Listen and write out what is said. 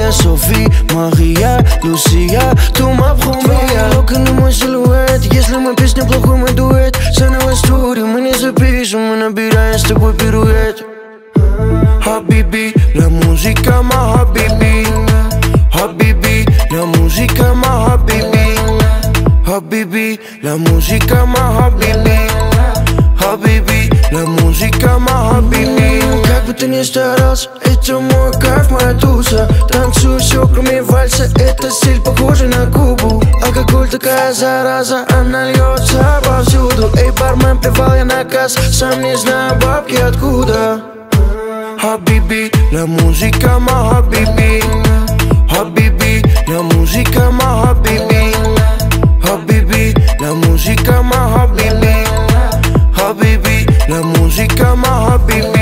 Maria, Sophie, Maria, Lucia, tu m'apprends Loca на мой силуэт, если моя песня плохой мой дуэт. Заново историю мы не запишем, мы набираем с тобой пируэт. Habibi, la musica ma Habibi. Habibi, la musica ma Habibi. Habibi, la musica ma Habibi. Habibi, la musica ma Habibi. Как бы ты ни старался, это мой кайф, моя туса. Танцую все, кроме вальса, это стиль похожий на Кубу. Алкоголь такая зараза, она льется повсюду. Эй, бармен, плевал я на газ, сам не знаю бабки откуда. Habibi, la musica ma Habibi. Habibi, la musica ma Habibi. Habibi, la musica ma Habibi. Habibi, la musica ma Habibi.